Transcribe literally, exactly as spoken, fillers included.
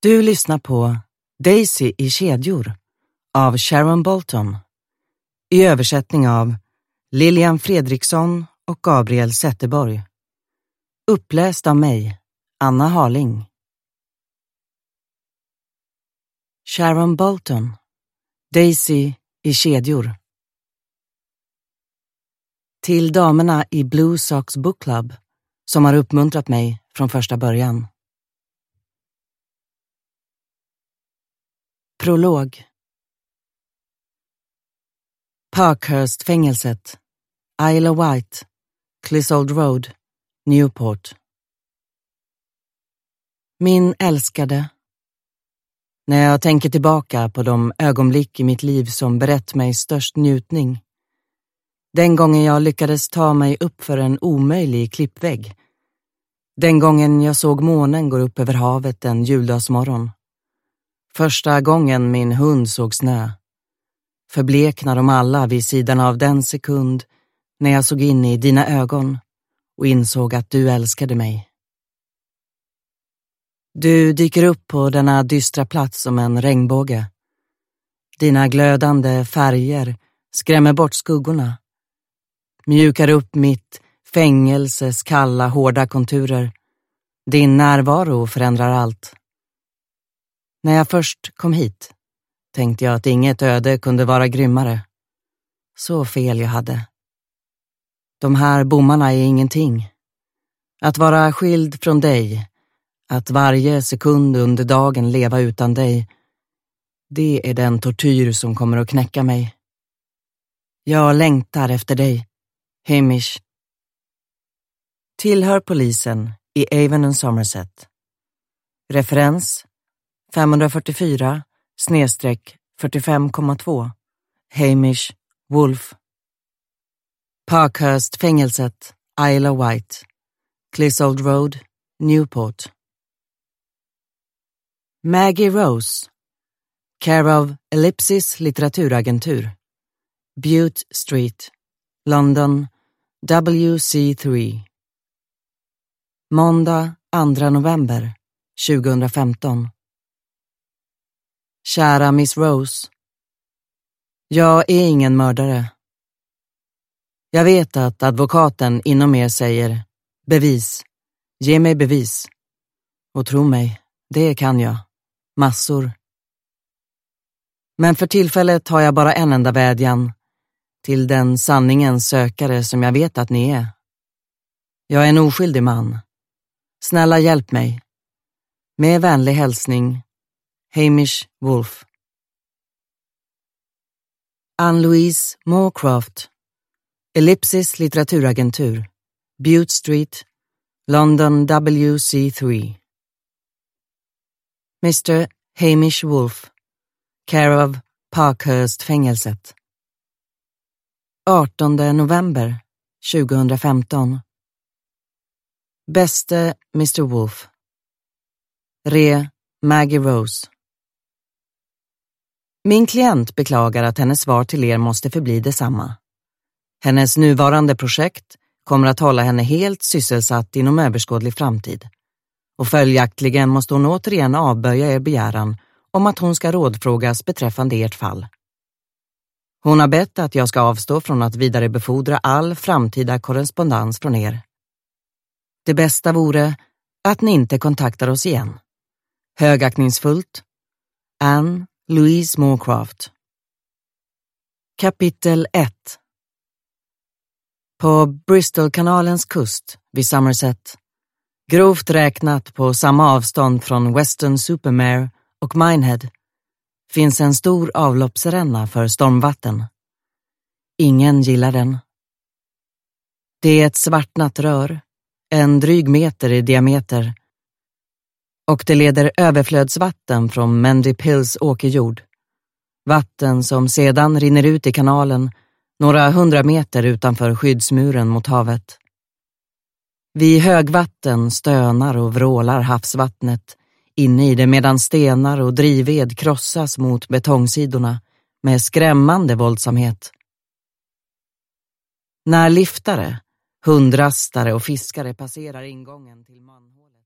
Du lyssnar på Daisy i kedjor av Sharon Bolton. I översättning av Lilian Fredriksson och Gabriel Zetterborg. Uppläst av mig, Anna Harling. Sharon Bolton. Daisy i kedjor. Till damerna i Blue Sox Book Club som har uppmuntrat mig från första början. Prolog. Parkhurst-fängelset, Isle of Wight, Clissold Road, Newport. Min älskade. När jag tänker tillbaka på de ögonblick i mitt liv som berett mig störst njutning. Den gången jag lyckades ta mig upp för en omöjlig klippvägg. Den gången jag såg månen gå upp över havet en juldagsmorgon. Första gången min hund såg snö. Förbleknar de alla vid sidan av den sekund när jag såg in i dina ögon och insåg att du älskade mig. Du dyker upp på denna dystra plats som en regnbåge. Dina glödande färger skrämmer bort skuggorna. Mjukar upp mitt fängelses kalla, hårda konturer. Din närvaro förändrar allt. När jag först kom hit tänkte jag att inget öde kunde vara grymmare. Så fel jag hade. De här bommarna är ingenting. Att vara skild från dig, att varje sekund under dagen leva utan dig, det är den tortyr som kommer att knäcka mig. Jag längtar efter dig, Hamish. Tillhör polisen i Avon och Somerset. Referens femhundrafyrtiofyra fyrtiofem komma två Hamish Wolf. Parkhurst-fängelset, Isle of Wight, Clissold Road, Newport. Maggie Rose, care of Ellipsis litteraturagentur, Bute Street, London, W C tre. Måndag andra november tjugohundrafemton. Kära Miss Rose. Jag är ingen mördare. Jag vet att advokaten inom er säger bevis, ge mig bevis. Och tro mig, det kan jag. Massor. Men för tillfället har jag bara en enda vädjan till den sanningens sökare som jag vet att ni är. Jag är en oskyldig man. Snälla hjälp mig. Med vänlig hälsning, Hamish Wolf. Ann-Louise Moorcroft, Ellipsis litteraturagentur, Bute Street, London W C tre. mister Hamish Wolf, care of Parkhurst-fängelset. artonde november tjugohundrafemton. Bäste mister Wolf. Re Maggie Rose. Min klient beklagar att hennes svar till er måste förbli detsamma. Hennes nuvarande projekt kommer att hålla henne helt sysselsatt inom överskådlig framtid. Och följaktligen måste hon återigen avböja er begäran om att hon ska rådfrågas beträffande ert fall. Hon har bett att jag ska avstå från att vidarebefordra all framtida korrespondens från er. Det bästa vore att ni inte kontaktar oss igen. Högaktningsfullt, Ann-Louise Moorcroft. Kapitel ett. På Bristolkanalens kust vid Somerset, grovt räknat på samma avstånd från Weston-super-Mare och Minehead, finns en stor avloppsränna för stormvatten. Ingen gillar den. Det är ett svartnat rör, en dryg meter i diameter, och det leder överflödsvatten från Mendip Hills åkerjord. Vatten som sedan rinner ut i kanalen några hundra meter utanför skyddsmuren mot havet. Vid högvatten stönar och vrålar havsvattnet inne i det medan stenar och drivved krossas mot betongsidorna med skrämmande våldsamhet. När liftare, hundrastare och fiskare passerar ingången till manhålet